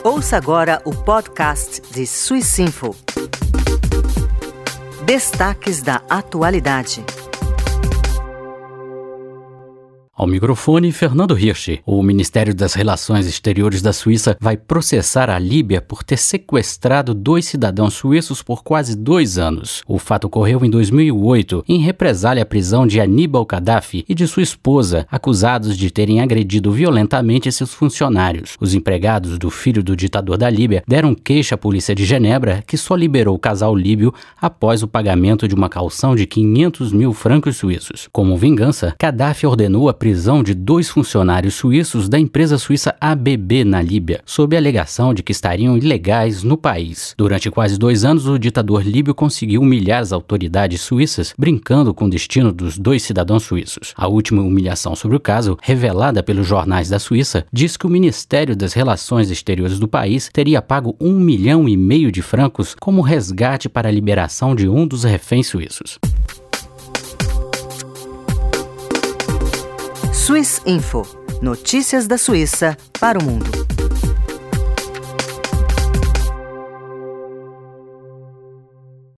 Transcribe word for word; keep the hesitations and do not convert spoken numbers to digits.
Ouça agora o podcast de Swissinfo. Destaques da atualidade. Ao microfone, Fernando Hirsch. O Ministério das Relações Exteriores da Suíça vai processar a Líbia por ter sequestrado dois cidadãos suíços por quase dois anos. O fato ocorreu em dois mil e oito, em represália à prisão de Aníbal Gaddafi e de sua esposa, acusados de terem agredido violentamente seus funcionários. Os empregados do filho do ditador da Líbia deram queixa à polícia de Genebra, que só liberou o casal líbio após o pagamento de uma caução de quinhentos mil francos suíços. Como vingança, Gaddafi ordenou a prisão de dois funcionários suíços da empresa suíça A B B na Líbia, sob a alegação de que estariam ilegais no país. Durante quase dois anos, o ditador líbio conseguiu humilhar as autoridades suíças, brincando com o destino dos dois cidadãos suíços. A última humilhação sobre o caso, revelada pelos jornais da Suíça, diz que o Ministério das Relações Exteriores do país teria pago um milhão e meio de francos como resgate para a liberação de um dos reféns suíços. Swissinfo. Notícias da Suíça para o mundo.